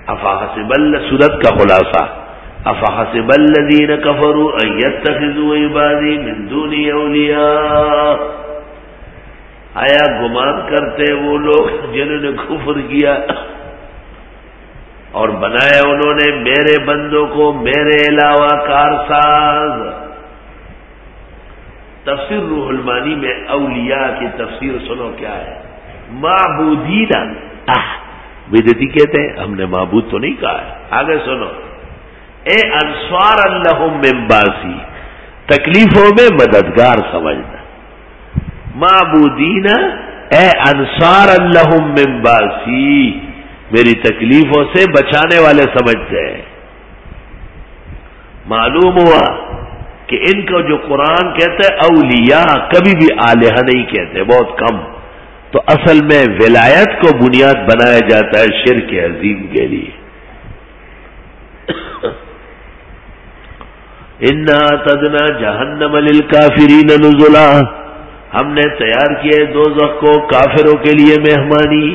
سورت کا خلاصہ افحسب الذین کفروا ان یتخذوا عبادی من دونی اولیاء، آیا گمان کرتے وہ لوگ جنہوں نے کفر کیا اور بنایا انہوں نے میرے بندوں کو میرے علاوہ کارساز۔ تفسیر روح المانی میں اولیاء کی تفسیر سنو کیا ہے، معبودین، بدعتی کہتے ہیں، ہم نے معبود تو نہیں کہا ہے، آگے سنو، اے انصار لہم من باسی، تکلیفوں میں مددگار سمجھنا، معبودین اے انصار لہم من باسی، میری تکلیفوں سے بچانے والے سمجھتے ہیں۔ معلوم ہوا کہ ان کو جو قرآن کہتا ہے اولیاء، کبھی بھی الہہ نہیں کہتے، بہت کم، تو اصل میں ولایت کو بنیاد بنایا جاتا ہے شرک عظیم کے لیے۔ انا اعتدنا جہنم للکافرین نزلا، ہم نے تیار کیے دوزخ کو کافروں کے لیے مہمانی۔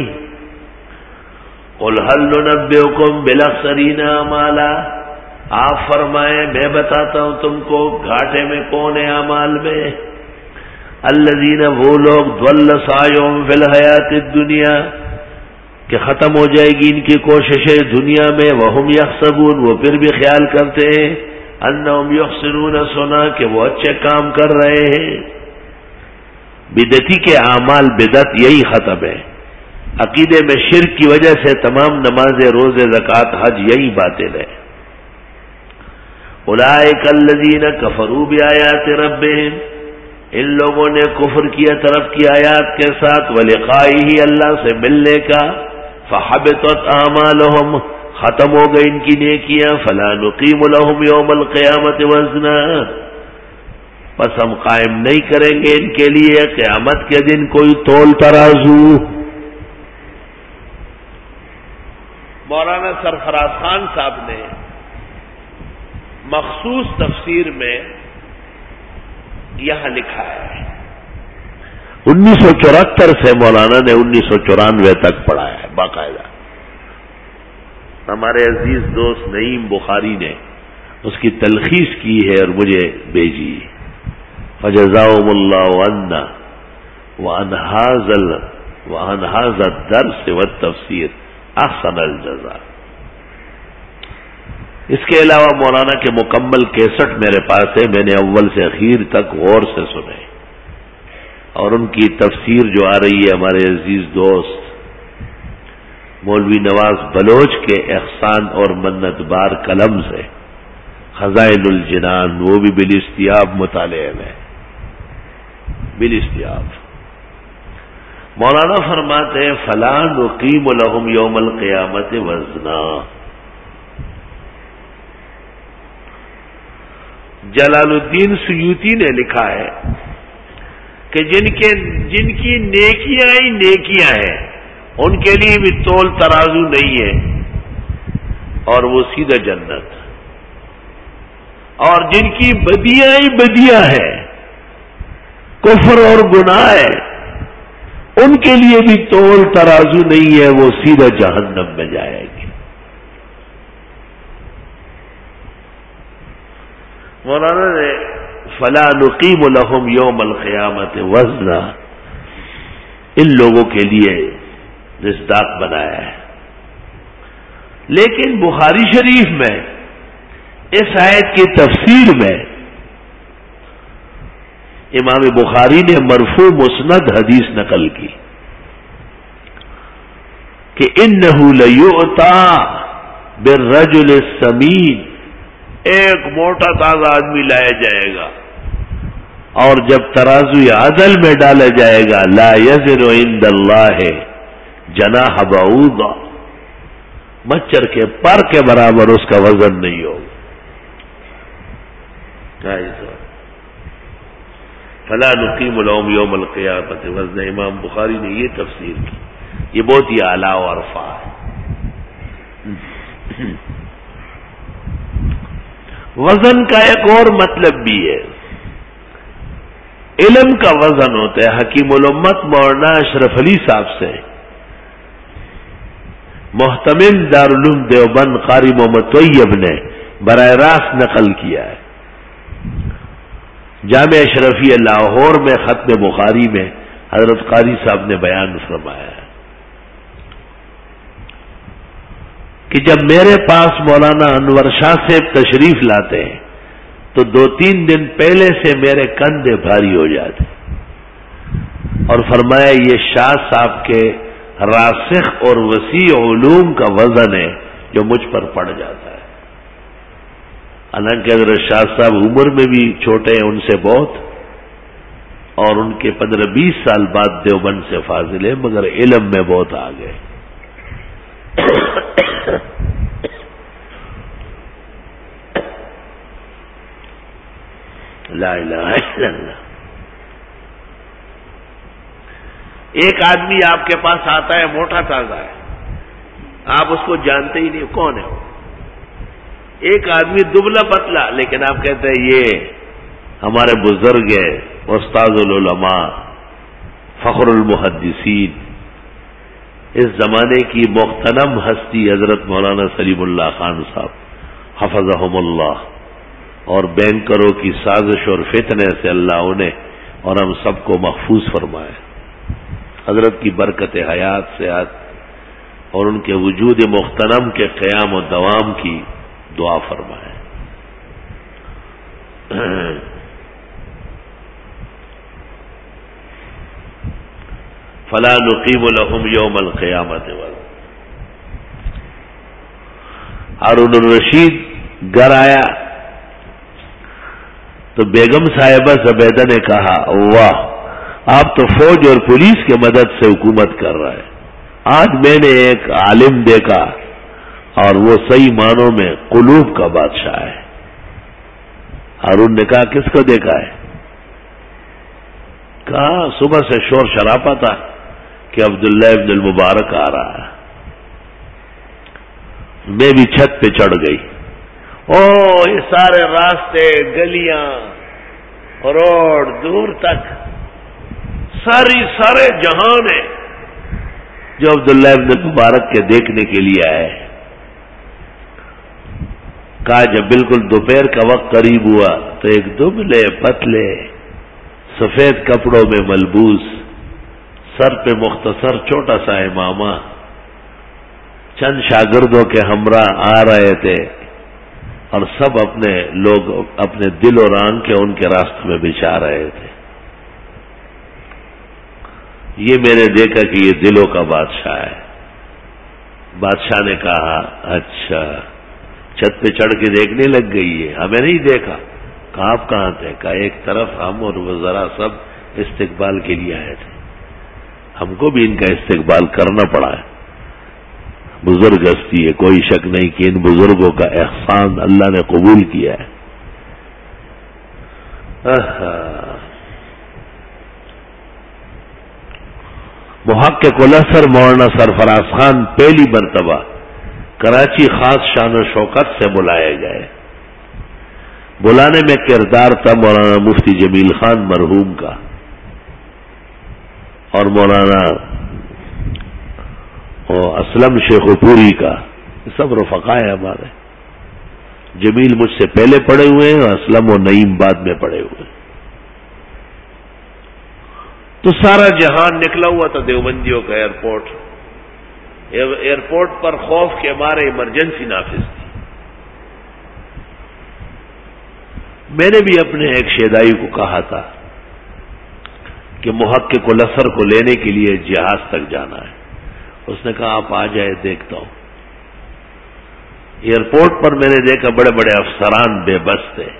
قل هل ننبئکم بالاخسرین اعمالا، آپ فرمائیں میں بتاتا ہوں تم کو گھاٹے میں کون ہے اعمال میں، الذین، وہ لوگ ضل سعیہم فی الحیات الدنیا، کہ ختم ہو جائے گی ان کی کوششیں دنیا میں، وہم یحسبون، وہ پھر بھی خیال کرتے ہیں، انہم یحسنون صنعا، کہ وہ اچھے کام کر رہے ہیں۔ بدعتی کے اعمال بدعت یہی ختم ہے، عقیدے میں شرک کی وجہ سے تمام نمازیں، روزے، زکوٰۃ، حج یہی باطل ہے۔ اولئک الذین کفروا بآیات ربہم، ان لوگوں نے کفر کیا طرف کی آیات کے ساتھ، ولقائہ، اللہ سے ملنے کا، فحبطت اعمالہم، ختم ہو گئی ان کی نیکیاں، فلا نقیم لہم یوم القیامت وزنا، بس ہم قائم نہیں کریں گے ان کے لیے قیامت کے دن کوئی تول ترازو۔ مولانا سرفراز خان صاحب نے مخصوص تفسیر میں یہاں لکھا ہے، 1974 سے مولانا نے 1994 تک پڑھایا ہے باقاعدہ، ہمارے عزیز دوست نعیم بخاری نے اس کی تلخیص کی ہے اور مجھے بھیجی، فجزاهم اللہ عنا وعن هذا الدرس والتفسیر احسن الجزاء۔ اس کے علاوہ مولانا کے مکمل 61 میرے پاس ہے، میں نے اول سے اخیر تک غور سے سنے، اور ان کی تفسیر جو آ رہی ہے ہمارے عزیز دوست مولوی نواز بلوچ کے احسان اور منت بار قلم سے، خزائن الجنان، وہ بھی بالاستیاب مطالعے میں، بالاستیاب۔ مولانا فرماتے ہیں فلا نقیم لہم یوم القیامت وزنا۔ جلال الدین سیوطی نے لکھا ہے کہ جن کی نیکیاں ہی نیکیاں ہیں ان کے لیے بھی تول ترازو نہیں ہے، اور وہ سیدھا جنت، اور جن کی بدیاں ہی بدیاں ہیں، کفر اور گناہ ہے، ان کے لیے بھی تول ترازو نہیں ہے، وہ سیدھا جہنم میں جائے گی۔ مولانا نے فلا نقیم لہم یوم القیامت وزنا ان لوگوں کے لیے مصداق بنایا ہے، لیکن بخاری شریف میں اس آیت کی تفسیر میں امام بخاری نے مرفوع مسند حدیث نقل کی کہ انہ لیؤتی بالرجل السمین، ایک موٹا تازہ آدمی لایا جائے گا، اور جب ترازو عدل میں ڈالا جائے گا، لا یزن عند اللہ جناح بعوضہ، مچھر کے پر کے برابر اس کا وزن نہیں ہوگا۔ فلا نقیم لہم یوم القیامت وزنا، امام بخاری نے یہ تفسیر کی، یہ بہت ہی اعلیٰ و عرفہ ہے۔ وزن کا ایک اور مطلب بھی ہے، علم کا وزن ہوتا ہے۔ حکیم الامت مولانا اشرف علی صاحب سے محتمل دارالعلوم دیوبند قاری محمد طیب نے براہ راست نقل کیا ہے. جامع اشرفیہ لاہور میں ختم بخاری میں حضرت قاری صاحب نے بیان فرمایا ہے کہ جب میرے پاس مولانا انور شاہ صاحب تشریف لاتے ہیں تو 2-3 دن پہلے سے میرے کندھے بھاری ہو جاتے، اور فرمایا یہ شاہ صاحب کے راسخ اور وسیع علوم کا وزن ہے جو مجھ پر پڑ جاتا ہے. حالانکہ حضرت شاہ صاحب عمر میں بھی چھوٹے ہیں ان سے بہت، اور ان کے 15-20 سال بعد دیوبند سے فاضل ہے، مگر علم میں بہت آگے. لا الہ الا اللہ. ایک آدمی آپ کے پاس آتا ہے، موٹا تازہ ہے، آپ اس کو جانتے ہی نہیں کون ہے وہ. ایک آدمی دبلا پتلا، لیکن آپ کہتے ہیں یہ ہمارے بزرگ ہے، استاد العلماء، فخر المحدثین، اس زمانے کی مغتنم ہستی حضرت مولانا سلیم اللہ خان صاحب حفظہم اللہ، اور بینکروں کی سازش اور فتنے سے اللہ انہیں اور ہم سب کو محفوظ فرمائے. حضرت کی برکت حیات صحت اور ان کے وجود مغتنم کے قیام و دوام کی دعا فرمائے. فلا نقیم لهم یوم القیامت وزنا. ہارون الرشید گھر آیا تو بیگم صاحبہ زبیدہ نے کہا واہ، آپ تو فوج اور پولیس کے مدد سے حکومت کر رہا ہے. آج میں نے ایک عالم دیکھا اور وہ صحیح معنوں میں قلوب کا بادشاہ ہے. ہارون نے کہا کس کو دیکھا ہے؟ کہا صبح سے شور شرابہ تھا کہ عبداللہ ابن المبارک آ رہا ہے. میں بھی چھت پہ چڑھ گئی. یہ سارے راستے، گلیاں، روڈ دور تک سارے جہان ہے جو عبداللہ ابن المبارک کے دیکھنے کے لیے آئے. کہا جب بالکل دوپہر کا وقت قریب ہوا تو ایک دبلے پتلے سفید کپڑوں میں ملبوس، سر پہ مختصر چھوٹا سا امامہ، چند شاگردوں کے ہمراہ آ رہے تھے، اور سب اپنے لوگ اپنے دل اور آنکھیں ان کے راستے میں بچھا رہے تھے. یہ میں نے دیکھا کہ یہ دلوں کا بادشاہ ہے. بادشاہ نے کہا اچھا، چھت پہ چڑھ کے دیکھنے لگ گئی ہے، ہمیں نہیں دیکھا. کہا آپ کہاں تھے؟ کہا ایک طرف ہم اور وزراء سب استقبال کے لیے آئے تھے، ہم کو بھی ان کا استقبال کرنا پڑا ہے. بزرگ ہستی ہے، کوئی شک نہیں کہ ان بزرگوں کا احسان اللہ نے قبول کیا ہے. محقق الاثر مولانا سرفراز خان پہلی مرتبہ کراچی خاص شان و شوکت سے بلائے گئے. بلانے میں کردار تھا مولانا مفتی جمیل خان مرحوم کا اور مولانا اسلم شیخ پوری کا. سب رفقا ہے ہمارے. جمیل مجھ سے پہلے پڑے ہوئے ہیں اور اسلم و نعیم بعد میں پڑے ہوئے ہیں. تو سارا جہان نکلا ہوا تھا دیوبندیوں کا. ایئرپورٹ پر خوف کے مارے ایمرجنسی نافذ تھی. میں نے بھی اپنے ایک شیدائی کو کہا تھا کہ محقق الاثر کو لینے کے لیے جہاز تک جانا ہے. اس نے کہا آپ آ جائے، دیکھتا ہوں. ایئرپورٹ پر میں نے دیکھا بڑے بڑے افسران بے بس تھے.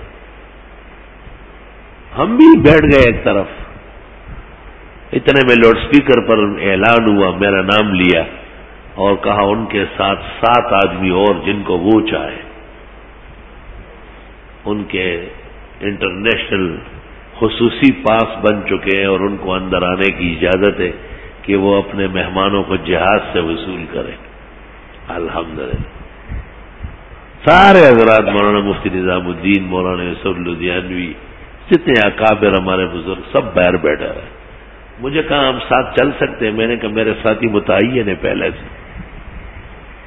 ہم بھی بیٹھ گئے ایک طرف. اتنے میں لاؤڈ سپیکر پر اعلان ہوا، میرا نام لیا اور کہا ان کے ساتھ 7 آدمی اور جن کو وہ چاہے، ان کے انٹرنیشنل خصوصی پاس بن چکے ہیں اور ان کو اندر آنے کی اجازت ہے کہ وہ اپنے مہمانوں کو جہاز سے وصول کریں. الحمدللہ سارے حضرات، مولانا مفتی نظام الدین، مولانا یوسف لدھیانوی، جتنے اکابر ہمارے بزرگ سب باہر بیٹھے رہے. مجھے کہا ہم ساتھ چل سکتے ہیں؟ میں نے کہا میرے ساتھی متعین ہے پہلے سے.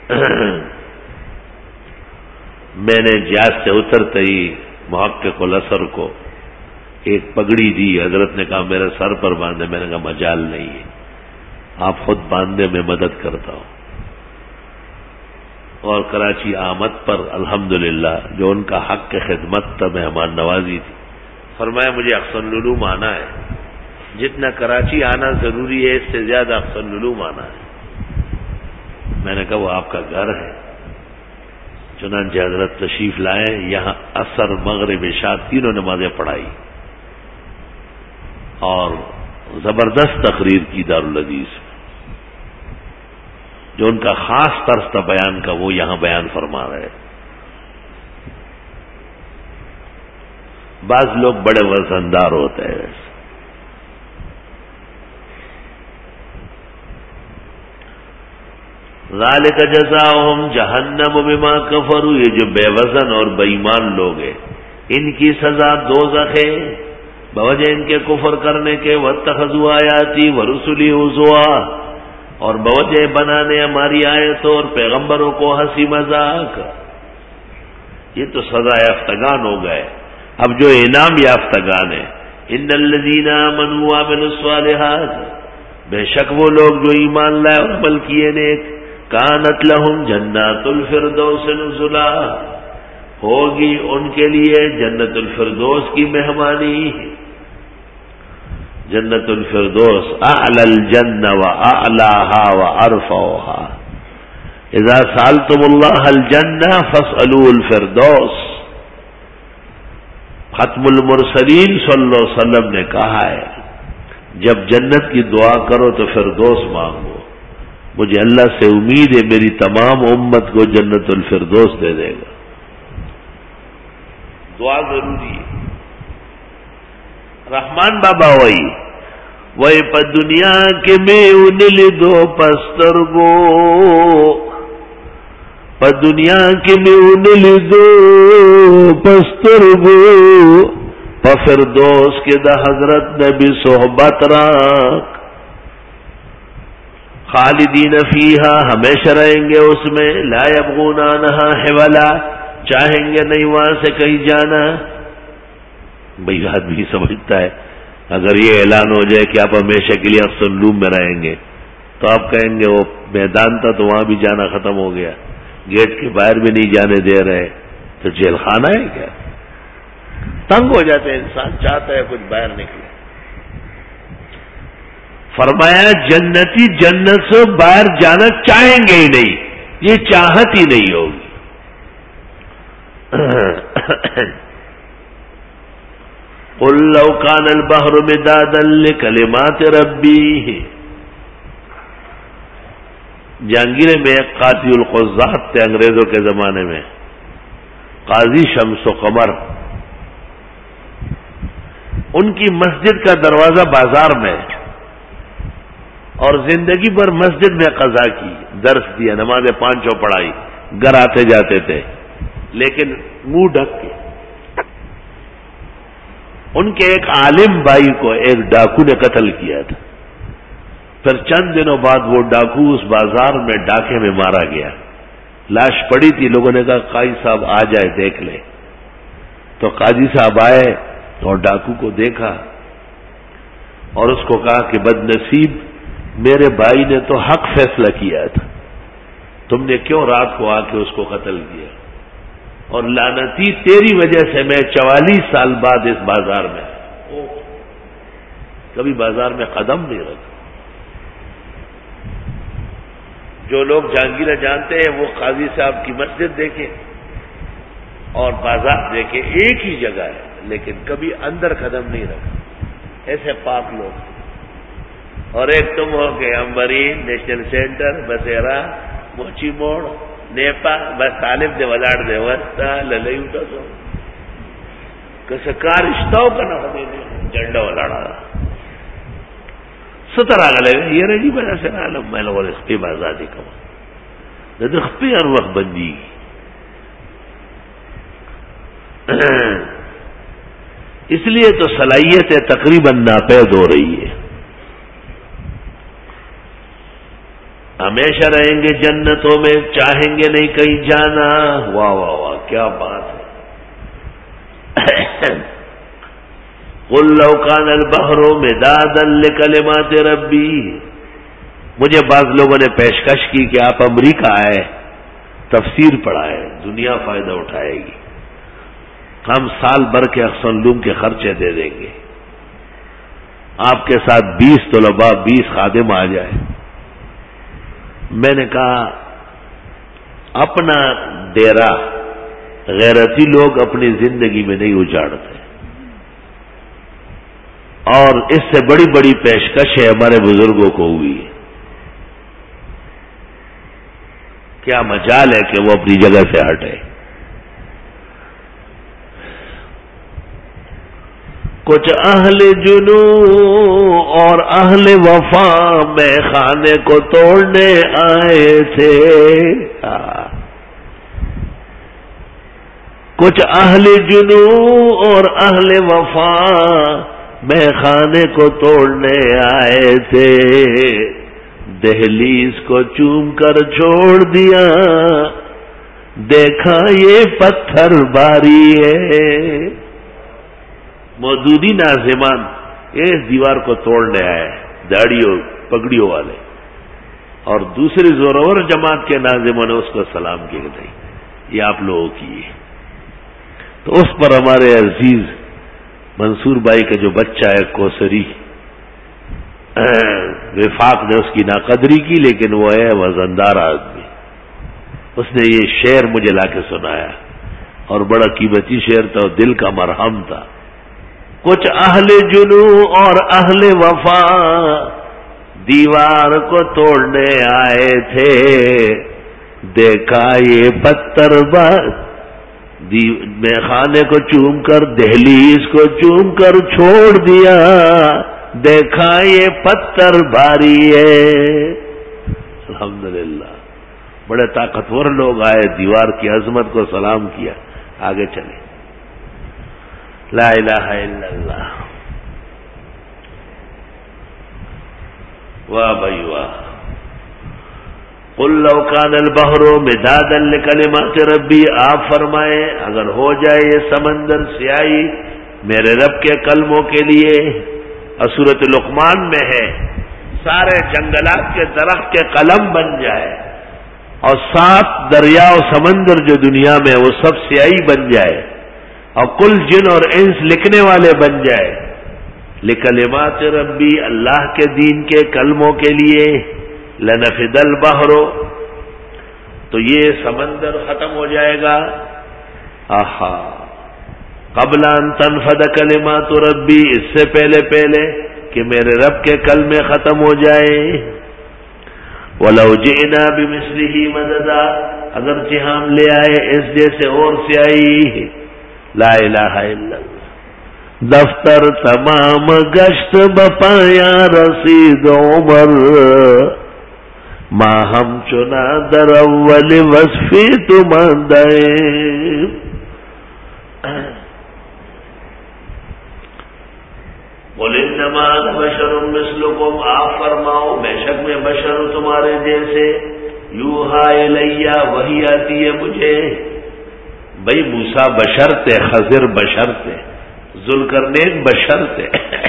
میں نے جہاز سے اترتے ہی محقق الاثر کو ایک پگڑی دی. حضرت نے کہا میرے سر پر باندھے. میں نے کہا مجال نہیں ہے, آپ خود باندھے, میں مدد کرتا ہوں. اور کراچی آمد پر الحمدللہ جو ان کا حق کے خدمت تھا, مہمان نوازی تھی, فرمایا مجھے احسن العلوم آنا ہے. جتنا کراچی آنا ضروری ہے اس سے زیادہ احسن العلوم آنا ہے. میں نے کہا وہ آپ کا گھر ہے. چنانچہ حضرت تشریف لائے, یہاں عصر مغرب عشاء تینوں نمازیں پڑھائی اور زبردست تقریر کی دارالحدیث میں. جو ان کا خاص طرز تھا بیان کا وہ یہاں بیان فرما رہے. بعض لوگ بڑے وزندار ہوتے ہیں. ذالک جزاؤہم جہنم بما کفروا, یہ جو بے وزن اور بے ایمان لوگ ہیں ان کی سزا دوزخ ہے بوجہ ان کے کفر کرنے کے. واتخذوا آیاتی ورسلی ہزوا, اور بوجہ بنانے ہماری آیتوں اور پیغمبروں کو ہنسی مذاق. یہ تو سزا یافتگان ہو گئے. اب جو انعام یافتگان ہیں, ان الذین آمنوا وعملوا الصالحات, بے شک وہ لوگ جو ایمان لائے اور عمل کیے نیک, کانت لہم جنات الفردوس نزلا, ہوگی ان کے لیے جنت الفردوس کی مہمانی. جنت الفردوس اعلی الجنہ واعلاها وارفعها. اذا سالتم اللہ الجنہ فاسألوا الفردوس. ختم المرسلین صلی اللہ علیہ وسلم نے کہا ہے جب جنت کی دعا کرو تو فردوس مانگو. مجھے اللہ سے امید ہے میری تمام امت کو جنت الفردوس دے دے گا. دعا ضروری ہے. رحمان بابا وہی پر دنیا کے میں انل دو پسترگو, پر دنیا کے میں انل دو پسترگو, پر فردوس کے دا حضرت نبی صحبت راک. خالدین فیہا, ہمیشہ رہیں گے اس میں. لا یبغون عنہا حولا, چاہیں گے نہیں وہاں سے کہیں جانا. بھئی آدمی سمجھتا ہے اگر یہ اعلان ہو جائے کہ آپ ہمیشہ کے لیے احسن العلوم میں رہیں گے تو آپ کہیں گے وہ میدان تھا تو وہاں بھی جانا ختم ہو گیا, گیٹ کے باہر بھی نہیں جانے دے رہے, تو جیل خانہ ہے کیا؟ تنگ ہو جاتے ہیں انسان, چاہتا ہے کچھ باہر نکلے. فرمایا جنتی جنت سے باہر جانا چاہیں گے ہی نہیں, یہ چاہت ہی نہیں ہوگی. قل لو كان البحر مدادا لكلمات ربی. جہانگیر میں ایک قاضی القضات تھے انگریزوں کے زمانے میں, قاضی شمس و قمر. ان کی مسجد کا دروازہ بازار میں, اور زندگی بھر مسجد میں قضا کی, درس دیا, نمازیں پانچوں پڑھائی, گھر آتے جاتے تھے لیکن منہ ڈھک کے. ان کے ایک عالم بھائی کو ایک ڈاکو نے قتل کیا تھا. پھر چند دنوں بعد وہ ڈاکو اس بازار میں ڈاکے میں مارا گیا. لاش پڑی تھی, لوگوں نے کہا قاضی صاحب آ جائے دیکھ لیں. تو قاضی صاحب آئے اور ڈاکو کو دیکھا اور اس کو کہا کہ بد نصیب, میرے بھائی نے تو حق فیصلہ کیا تھا, تم نے کیوں رات کو آ کے اس کو قتل کیا؟ اور لعنتی تیری وجہ سے میں 44 سال بعد اس بازار میں, کبھی بازار میں قدم نہیں رکھا. جو لوگ جہانگیرہ جانتے ہیں وہ قاضی صاحب کی مسجد دیکھیں اور بازار دیکھیں, ایک ہی جگہ ہے لیکن کبھی اندر قدم نہیں رکھا. ایسے پاک لوگ. اور ایک تم ہو کہ Ambreen, national centre, Basera, Mochi Mor, NIPA, بس طالب دے ولاڑ دے ورتا للئی اٹھا سو کسکار اشتاو کا نہ ہونے جنڈا ولاڑا ستر آگا لگے یہ رجی بنا سے عالم میں لوگ اخپی بازادی کما دد اخپی ہر وقت بندی. اس لیے تو صلاحیتیں تقریباً ناپید ہو رہی ہے. ہمیشہ رہیں گے جنتوں میں، چاہیں گے نہیں کہیں جانا. واہ واہ واہ، کیا بات ہے. قل لو کان البحر مدادا لکلمات ربی. مجھے بعض لوگوں نے پیشکش کی کہ آپ امریکہ آئے، تفسیر پڑھائے، دنیا فائدہ اٹھائے گی، ہم سال بھر کے اقسام کے خرچے دے دیں گے، آپ کے ساتھ 20 طلباء 20 خادم آ جائے. میں نے کہا اپنا ڈیرا غیرتی لوگ اپنی زندگی میں نہیں اجاڑتے، اور اس سے بڑی بڑی پیشکش ہے ہمارے بزرگوں کو ہوئی. کیا مجال ہے کہ وہ اپنی جگہ سے ہٹے. کچھ اہل جنو اور اہل وفا میں خانے کو توڑنے آئے تھے. کچھ اہل جنو اور اہل وفا میں خانے کو توڑنے آئے تھے. دہلیز کو چوم کر چھوڑ دیا، دیکھا یہ پتھر باری ہے. مودودی ناظمان اس دیوار کو توڑنے آئے، داڑیوں پگڑیوں والے، اور دوسری زورور جماعت کے ناظموں نے اس کو سلام کیا کہ نہیں یہ آپ لوگوں کی ہے. تو اس پر ہمارے عزیز منصور بھائی کا جو بچہ ہے کوسری، وفاق نے اس کی ناقدری کی، لیکن وہ ہے وزندار آدمی. اس نے یہ شعر مجھے لا کے سنایا، اور بڑا قیمتی شعر تھا، دل کا مرہم تھا. کچھ اہل جنو اور اہل وفا دیوار کو توڑنے آئے تھے، دیکھا یہ پتھر میں خانے کو چوم کر دہلیز کو چوم کر چھوڑ دیا، دیکھا یہ پتھر بھاری ہے. الحمدللہ بڑے طاقتور لوگ آئے، دیوار کی عظمت کو سلام کیا، آگے چلے. لا الہ الا اللہ. واہ بھائی واہ. قل لو کان البحر مدادا لکلمات ربی. آپ فرمائیں اگر ہو جائے یہ سمندر سیاہی میرے رب کے کلموں کے لیے. سورۃ لقمان میں ہے، سارے جنگلات کے درخت کے قلم بن جائے، اور 7 دریا و سمندر جو دنیا میں وہ سب سیاہی بن جائے، اور کل جن اور انس لکھنے والے بن جائے. لکلمات ربی، اللہ کے دین کے کلموں کے لیے. لنفد البحر، تو یہ سمندر ختم ہو جائے گا. آہا، قبل ان تنفد کلمات ربی، اس سے پہلے کہ میرے رب کے کلمے ختم ہو جائے. وَلَوْ جِئْنَا بِمِثْلِهِ مَدَدًا، اگرچہ ہم لے آئے اس جیسے اور سیاہی. لا الہ الا اللہ. دفتر تمام گشت بپایا رسید عمر، ما ہم چنا در اول وصفی تماندائے. قل انما انا بشر مثلکم، آپ فرماؤ بے شک میں بشر ہوں تمہارے جیسے. یوحا الیہ، وحی آتی ہے مجھے. بھائی موسیٰ بشر تھے، خضر بشر تھے، ذوالقرنین بشر تھے.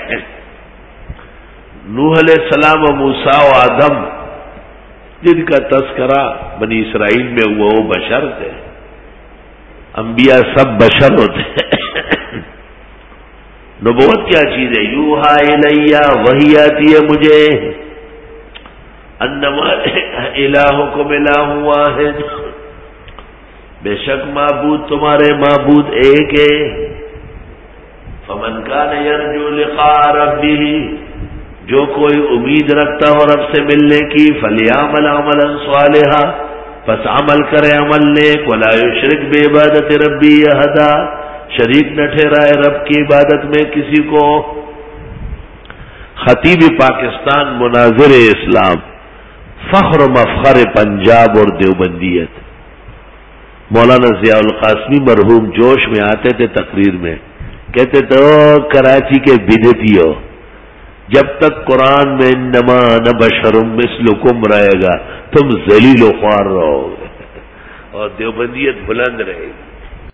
نوح علیہ السلام و موسیٰ و آدم جن کا تذکرہ بنی اسرائیل میں ہوا وہ بشر تھے. انبیاء سب بشر ہوتے ہیں. نبوت کیا چیز ہے؟ یوحا الیہ، وحی آتی ہے مجھے. انما الہکم الہ واحد، بے شک معبود تمہارے معبود ایک ہے. فمن کان یرجو لقاء ربہ، جو کوئی امید رکھتا ہو رب سے ملنے کی، فلیعمل عملا صالحا، پس عمل کرے عمل نیک. ولا یشرک بعبادت ربی احدا، شریک نہ ٹھہرائے رب کی عبادت میں کسی کو. خطیب پاکستان، مناظر اسلام، فخر و مفخر پنجاب اور دیوبندیت، مولانا ضیاء القاسمی مرحوم جوش میں آتے تھے تقریر میں، کہتے تھے او کراچی کے بدعتی ہو، جب تک قرآن میں انما انا بشر مثلکم رہے گا تم ذلیل و خوار رہو گے اور دیوبندیت بلند رہے گی.